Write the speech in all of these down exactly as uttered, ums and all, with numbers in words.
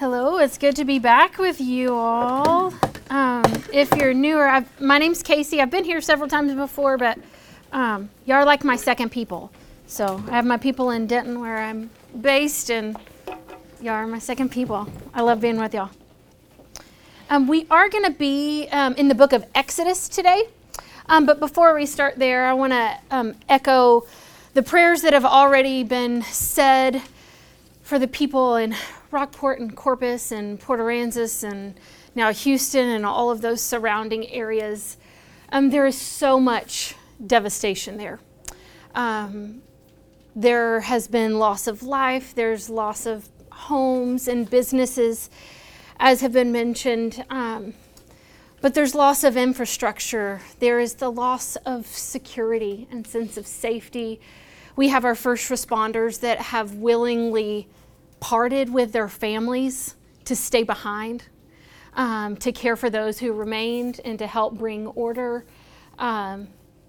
Hello, it's good to be back with you all. Um, if you're newer, I've, my name's Casey. I've been here several times before, but um, y'all are like my second people. So I have my people in Denton where I'm based, and y'all are my second people. I love being with y'all. Um, we are going to be um, in the book of Exodus today. Um, but before we start there, I want to um, echo the prayers that have already been said for the people in Rockport and Corpus and Port Aransas and now Houston and all of those surrounding areas. Um, there is so much devastation there. Um, there has been loss of life. There's loss of homes and businesses, as have been mentioned. Um, but there's loss of infrastructure. There is the loss of security and sense of safety. We have our first responders that have willingly parted with their families to stay behind, um, to care for those who remained and to help bring order. Um,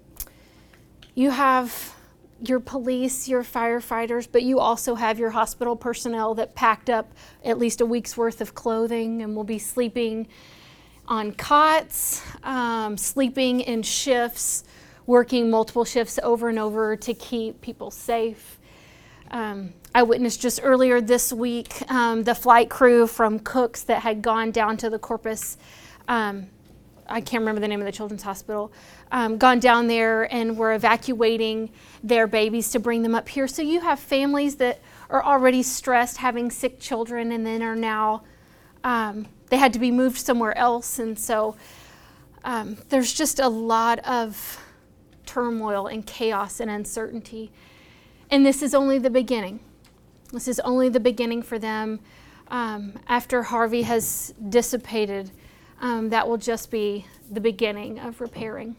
you have your police, your firefighters, but you also have your hospital personnel that packed up at least a week's worth of clothing and will be sleeping on cots, um, sleeping in shifts, working multiple shifts over and over to keep people safe. Um, I witnessed just earlier this week um, the flight crew from Cooks that had gone down to the Corpus, um, I can't remember the name of the children's hospital, um, gone down there and were evacuating their babies to bring them up here. So you have families that are already stressed having sick children and then are now, um, they had to be moved somewhere else. And so um, there's just a lot of turmoil and chaos and uncertainty. And this is only the beginning. This is only the beginning for them. Um, after Harvey has dissipated, um, that will just be the beginning of repairing.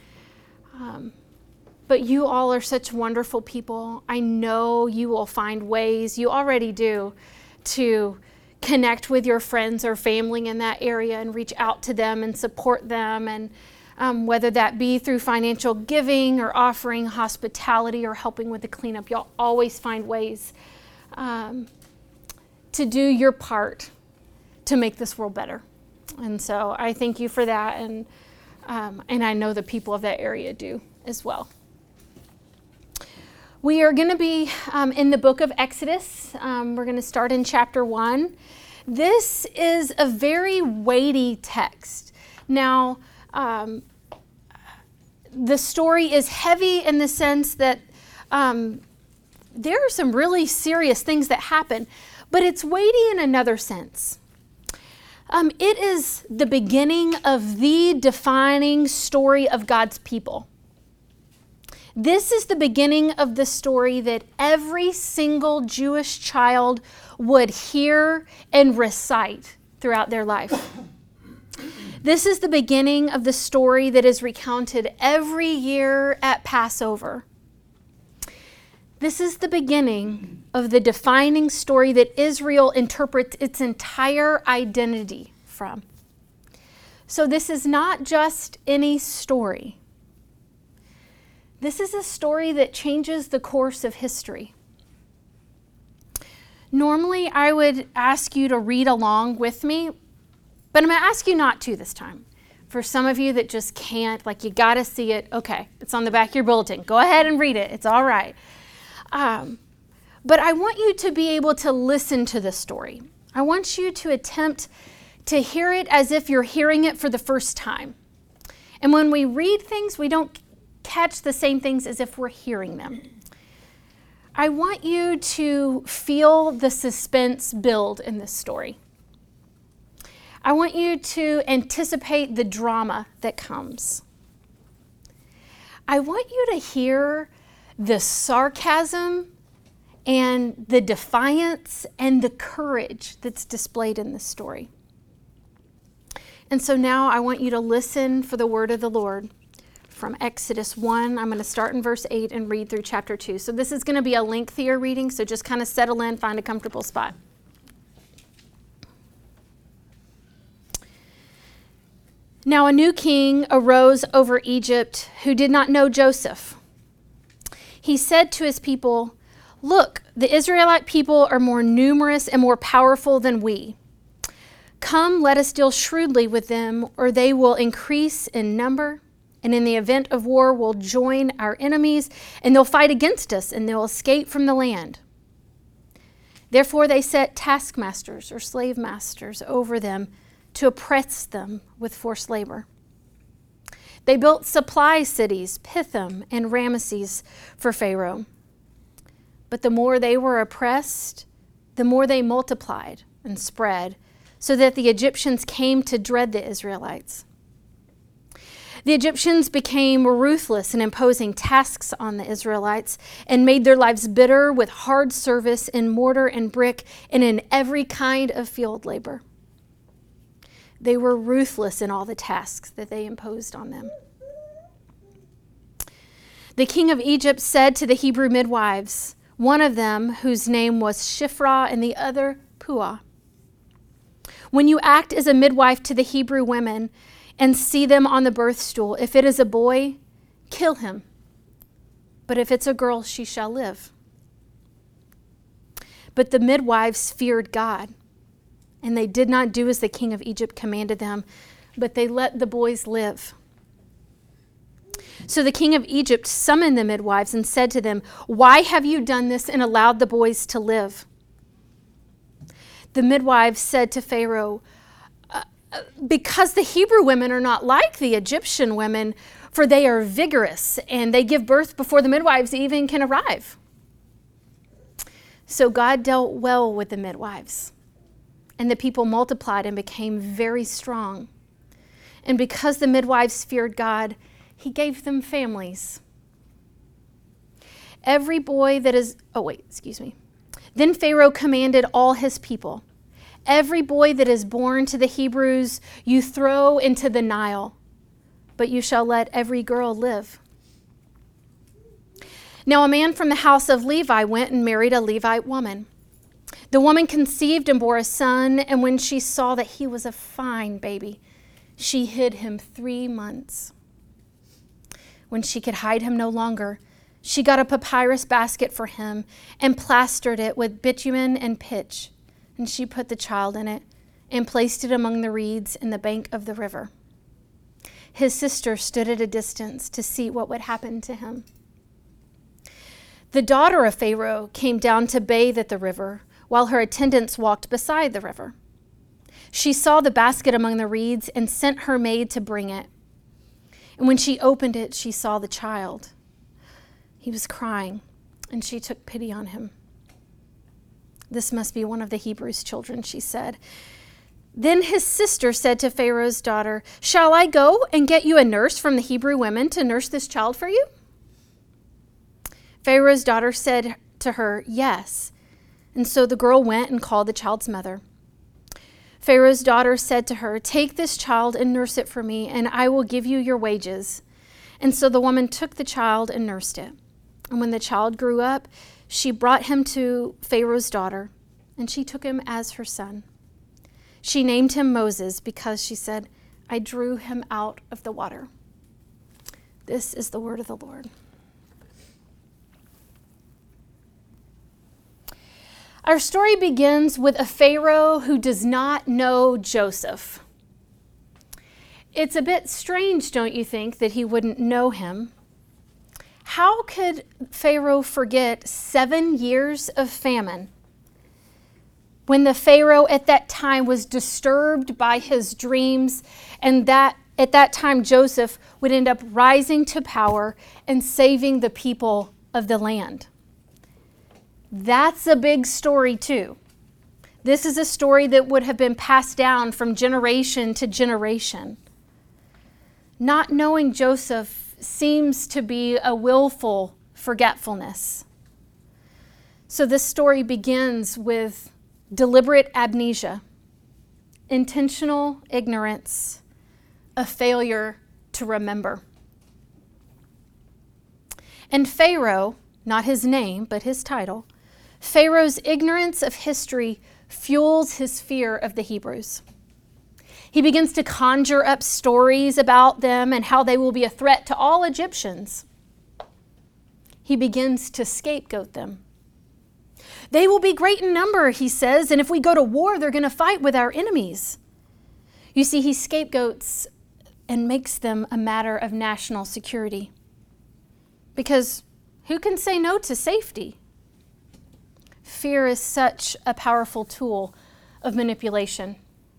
Um, but you all are such wonderful people. I know you will find ways, you already do, to connect with your friends or family in that area and reach out to them and support them, and Um, whether that be through financial giving or offering hospitality or helping with the cleanup. You'll always find ways um, to do your part to make this world better. And so I thank you for that, and um, and I know the people of that area do as well. We are going to be um, in the book of Exodus. Um, we're going to start in chapter one. This is a very weighty text. Now, Um, the story is heavy in the sense that um, there are some really serious things that happen, but it's weighty in another sense. Um, it is the beginning of the defining story of God's people. This is the beginning of the story that every single Jewish child would hear and recite throughout their life. This is the beginning of the story that is recounted every year at Passover. This is the beginning of the defining story that Israel interprets its entire identity from. So this is not just any story. This is a story that changes the course of history. Normally, I would ask you to read along with me, but I'm going to ask you not to this time. For some of you that just can't, like you got to see it, okay, it's on the back of your bulletin. Go ahead and read it. It's all right. Um, but I want you to be able to listen to the story. I want you to attempt to hear it as if you're hearing it for the first time. And when we read things, we don't catch the same things as if we're hearing them. I want you to feel the suspense build in this story. I want you to anticipate the drama that comes. I want you to hear the sarcasm and the defiance and the courage that's displayed in this story. And so now I want you to listen for the word of the Lord from Exodus one. I'm going to start in verse eight and read through chapter two. So this is going to be a lengthier reading, so just kind of settle in, find a comfortable spot. Now a new king arose over Egypt who did not know Joseph. He said to his people, Look, the Israelite people are more numerous and more powerful than we. Come, let us deal shrewdly with them, or they will increase in number, and in the event of war will join our enemies, and they'll fight against us, and they'll escape from the land. Therefore they set taskmasters or slave masters over them to oppress them with forced labor. They built supply cities, Pithom and Ramesses, for Pharaoh. But the more they were oppressed, the more they multiplied and spread, so that the Egyptians came to dread the Israelites. The Egyptians became ruthless in imposing tasks on the Israelites and made their lives bitter with hard service in mortar and brick and in every kind of field labor. They were ruthless in all the tasks that they imposed on them. The king of Egypt said to the Hebrew midwives, one of them whose name was Shiphrah and the other Puah, when you act as a midwife to the Hebrew women and see them on the birth stool, if it is a boy, kill him. But if it's a girl, she shall live. But the midwives feared God, and they did not do as the king of Egypt commanded them, but they let the boys live. So the king of Egypt summoned the midwives and said to them, why have you done this and allowed the boys to live? The midwives said to Pharaoh, uh, because the Hebrew women are not like the Egyptian women, for they are vigorous and they give birth before the midwives even can arrive. So God dealt well with the midwives, and the people multiplied and became very strong. And because the midwives feared God, he gave them families. Every boy that is, oh wait, excuse me. Then Pharaoh commanded all his people, every boy that is born to the Hebrews you throw into the Nile, but you shall let every girl live. Now a man from the house of Levi went and married a Levite woman. The woman conceived and bore a son, and when she saw that he was a fine baby, she hid him three months. When she could hide him no longer, she got a papyrus basket for him and plastered it with bitumen and pitch, and she put the child in it and placed it among the reeds in the bank of the river. His sister stood at a distance to see what would happen to him. The daughter of Pharaoh came down to bathe at the river, while her attendants walked beside the river. She saw the basket among the reeds and sent her maid to bring it. And when she opened it, she saw the child. He was crying, and she took pity on him. This must be one of the Hebrews' children, she said. Then his sister said to Pharaoh's daughter, shall I go and get you a nurse from the Hebrew women to nurse this child for you? Pharaoh's daughter said to her, yes. And so the girl went and called the child's mother. Pharaoh's daughter said to her, take this child and nurse it for me, and I will give you your wages. And so the woman took the child and nursed it. And when the child grew up, she brought him to Pharaoh's daughter, and she took him as her son. She named him Moses because she said, I drew him out of the water. This is the word of the Lord. Our story begins with a Pharaoh who does not know Joseph. It's a bit strange, don't you think, that he wouldn't know him? How could Pharaoh forget seven years of famine when the Pharaoh at that time was disturbed by his dreams, and that at that time Joseph would end up rising to power and saving the people of the land? That's a big story too. This is a story that would have been passed down from generation to generation. Not knowing Joseph seems to be a willful forgetfulness. So this story begins with deliberate amnesia, intentional ignorance, a failure to remember. And Pharaoh, not his name, but his title, Pharaoh's ignorance of history fuels his fear of the Hebrews. He begins to conjure up stories about them and how they will be a threat to all Egyptians. He begins to scapegoat them. They will be great in number, he says, and if we go to war, they're going to fight with our enemies. You see, he scapegoats and makes them a matter of national security. Because who can say no to safety? Fear is such a powerful tool of manipulation.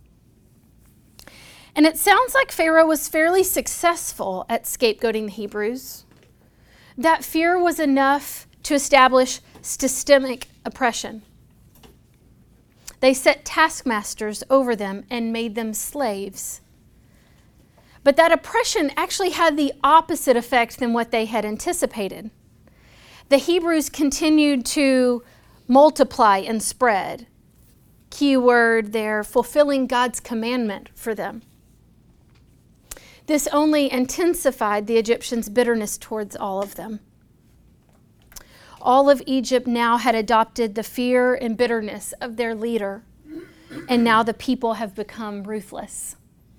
And it sounds like Pharaoh was fairly successful at scapegoating the Hebrews. That fear was enough to establish systemic oppression. They set taskmasters over them and made them slaves. But that oppression actually had the opposite effect than what they had anticipated. The Hebrews continued to multiply and spread. Key word there, fulfilling God's commandment for them. This only intensified the Egyptians' bitterness towards all of them. All of Egypt now had adopted the fear and bitterness of their leader, and now the people have become ruthless.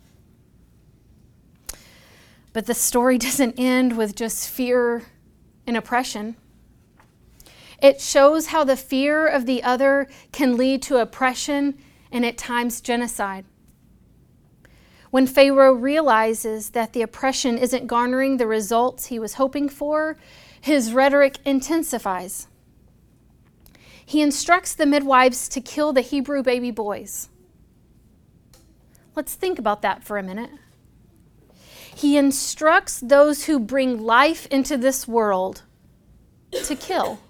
But the story doesn't end with just fear and oppression. It shows how the fear of the other can lead to oppression and at times genocide. When Pharaoh realizes that the oppression isn't garnering the results he was hoping for, his rhetoric intensifies. He instructs the midwives to kill the Hebrew baby boys. Let's think about that for a minute. He instructs those who bring life into this world to kill.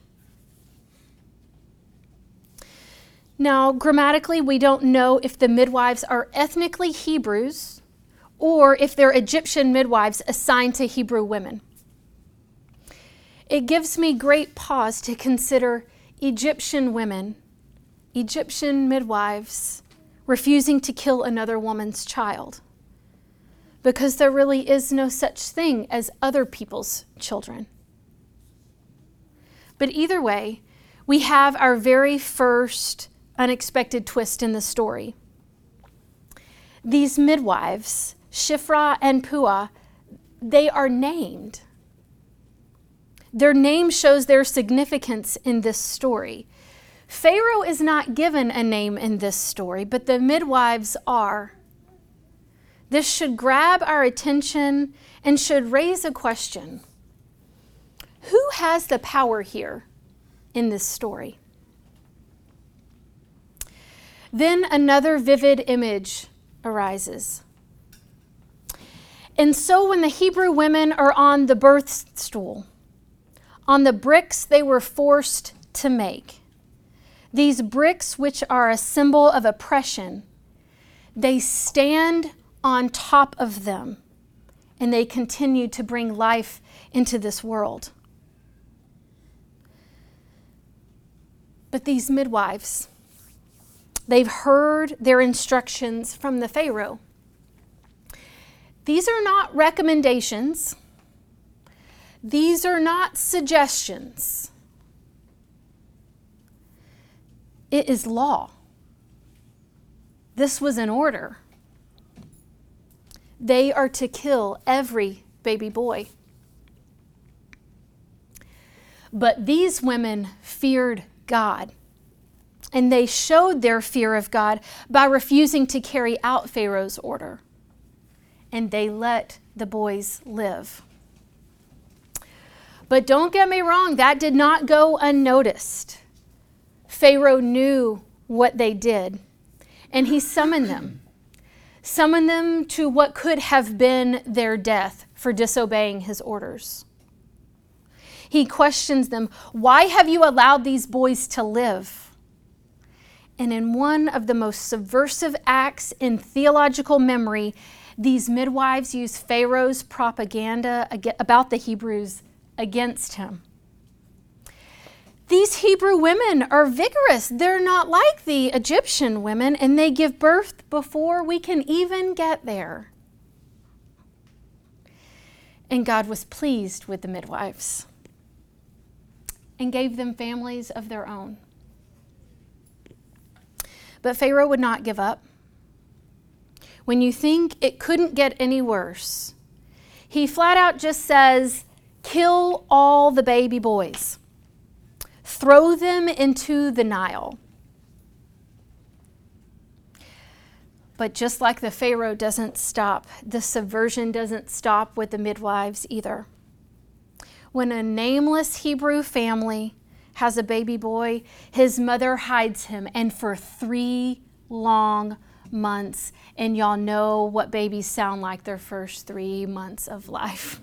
Now, grammatically, we don't know if the midwives are ethnically Hebrews or if they're Egyptian midwives assigned to Hebrew women. It gives me great pause to consider Egyptian women, Egyptian midwives, refusing to kill another woman's child, because there really is no such thing as other people's children. But either way, we have our very first unexpected twist in the story. These midwives, Shiphrah and Puah, they are named. Their name shows their significance in this story. Pharaoh is not given a name in this story, but the midwives are. This should grab our attention and should raise a question. Who has the power here in this story? Then another vivid image arises. And so when the Hebrew women are on the birth stool, on the bricks they were forced to make, these bricks which are a symbol of oppression, they stand on top of them and they continue to bring life into this world. But these midwives, they've heard their instructions from the Pharaoh. These are not recommendations. These are not suggestions. It is law. This was an order. They are to kill every baby boy. But these women feared God. And they showed their fear of God by refusing to carry out Pharaoh's order. And they let the boys live. But don't get me wrong, that did not go unnoticed. Pharaoh knew what they did, and he summoned them. Summoned them to what could have been their death for disobeying his orders. He questions them, "Why have you allowed these boys to live?" And in one of the most subversive acts in theological memory, these midwives use Pharaoh's propaganda about the Hebrews against him. These Hebrew women are vigorous. They're not like the Egyptian women, and they give birth before we can even get there. And God was pleased with the midwives and gave them families of their own. But Pharaoh would not give up. When you think it couldn't get any worse, he flat out just says, "Kill all the baby boys. throw them into the Nile. But just like the Pharaoh doesn't stop, the subversion doesn't stop with the midwives either. When a nameless Hebrew family has a baby boy, his mother hides him, and for three long months, and y'all know what babies sound like their first three months of life.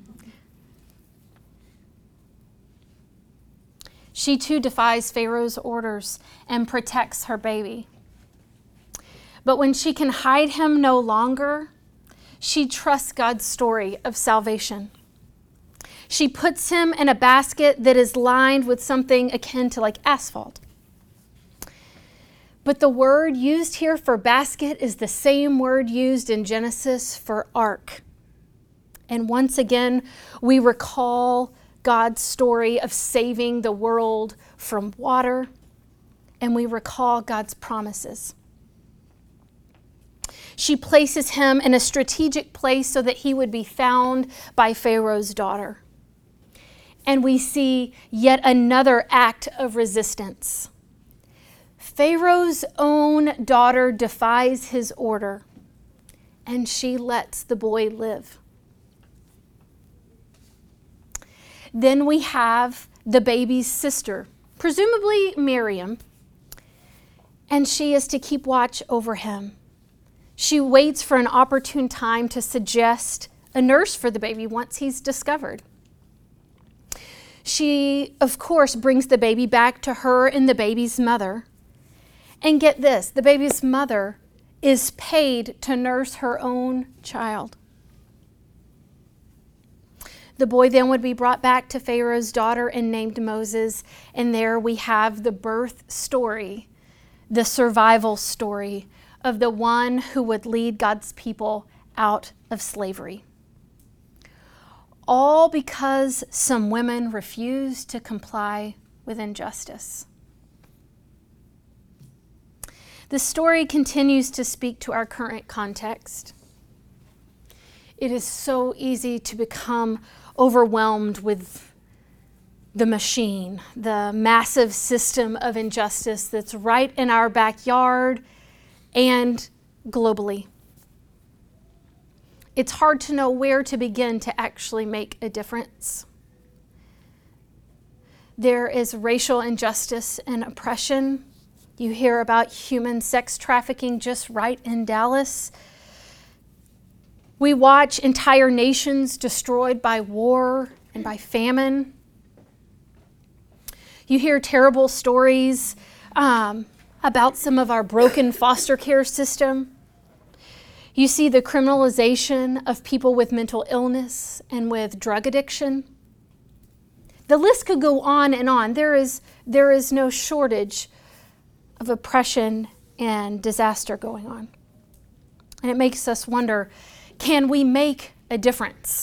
She too defies Pharaoh's orders and protects her baby. But when she can hide him no longer, she trusts God's story of salvation. She puts him in a basket that is lined with something akin to like asphalt. But the word used here for basket is the same word used in Genesis for ark. And once again, we recall God's story of saving the world from water, and we recall God's promises. She places him in a strategic place so that he would be found by Pharaoh's daughter. And we see yet another act of resistance. Pharaoh's own daughter defies his order, and she lets the boy live. Then we have the baby's sister, presumably Miriam, and she is to keep watch over him. She waits for an opportune time to suggest a nurse for the baby once he's discovered. She, of course, brings the baby back to her and the baby's mother. And get this, the baby's mother is paid to nurse her own child. The boy then would be brought back to Pharaoh's daughter and named Moses. And there we have the birth story, the survival story of the one who would lead God's people out of slavery. All because some women refused to comply with injustice. The story continues to speak to our current context. It is so easy to become overwhelmed with the machine, the massive system of injustice that's right in our backyard and globally. It's hard to know where to begin to actually make a difference. There is racial injustice and oppression. You hear about human sex trafficking just right in Dallas. We watch entire nations destroyed by war and by famine. You hear terrible stories um, about some of our broken foster care system. You see the criminalization of people with mental illness and with drug addiction. The list could go on and on. There is, there is no shortage of oppression and disaster going on. And it makes us wonder, can we make a difference?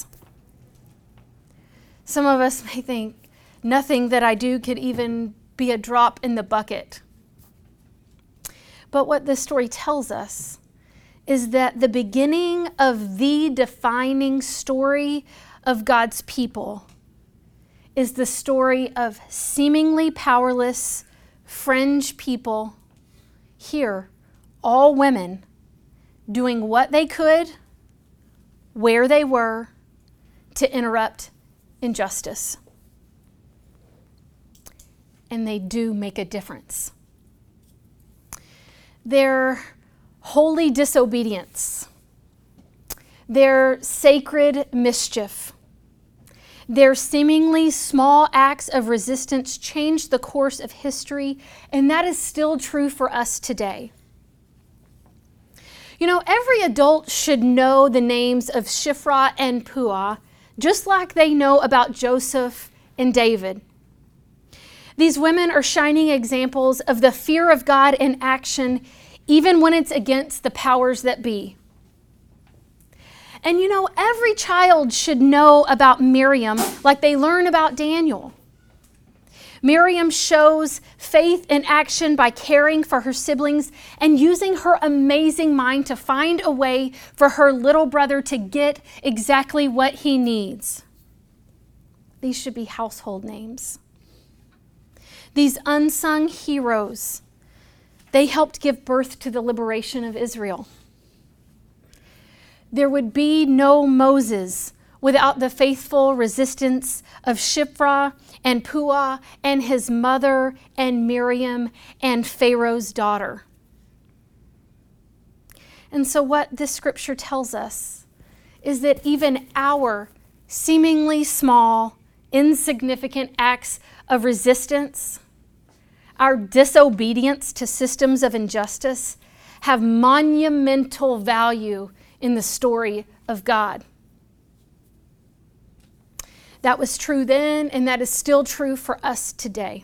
Some of us may think, nothing that I do could even be a drop in the bucket. But what this story tells us is that the beginning of the defining story of God's people is the story of seemingly powerless, fringe people, here, all women, doing what they could, where they were, to interrupt injustice. And they do make a difference. Their holy disobedience, their sacred mischief, their seemingly small acts of resistance changed the course of history, and that is still true for us today. You know, every adult should know the names of Shiphrah and Puah, just like they know about Joseph and David. These women are shining examples of the fear of God in action, even when it's against the powers that be. And you know, every child should know about Miriam like they learn about Daniel. Miriam shows faith in action by caring for her siblings and using her amazing mind to find a way for her little brother to get exactly what he needs. These should be household names. these unsung heroes, they helped give birth to the liberation of Israel. There would be no Moses without the faithful resistance of Shiphrah and Puah and his mother and Miriam and Pharaoh's daughter. And so what this scripture tells us is that even our seemingly small, insignificant acts of resistance, our disobedience to systems of injustice, have monumental value in the story of God. That was true then, and that is still true for us today.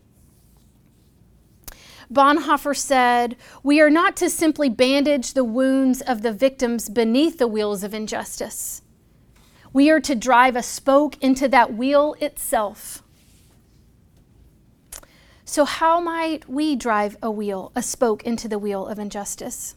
Bonhoeffer said, "We are not to simply bandage the wounds of the victims beneath the wheels of injustice. We are to drive a spoke into that wheel itself." So how might we drive a wheel, a spoke into the wheel of injustice?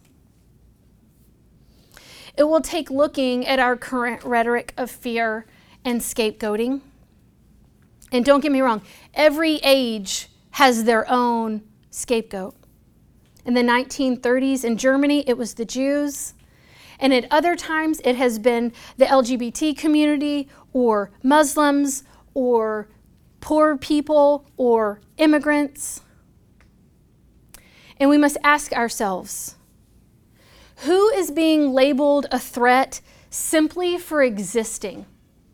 It will take looking at our current rhetoric of fear and scapegoating. And don't get me wrong, every age has their own scapegoat. In the nineteen thirties in Germany, it was the Jews. And at other times, it has been the L G B T community or Muslims or poor people or immigrants. And we must ask ourselves, who is being labeled a threat simply for existing?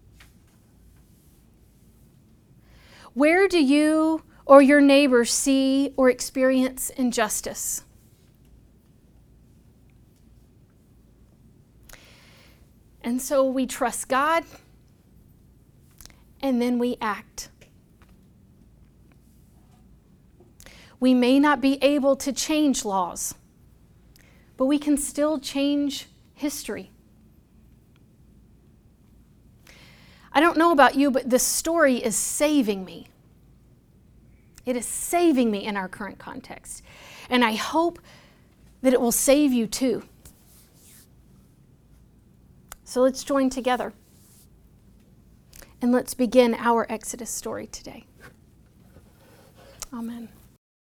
Where do you or your neighbors see or experience injustice? And so we trust God, and then we act. We may not be able to change laws, but we can still change history. I don't know about you, but this story is saving me. It is saving me in our current context. And I hope that it will save you too. So let's join together. And let's begin our Exodus story today. Amen.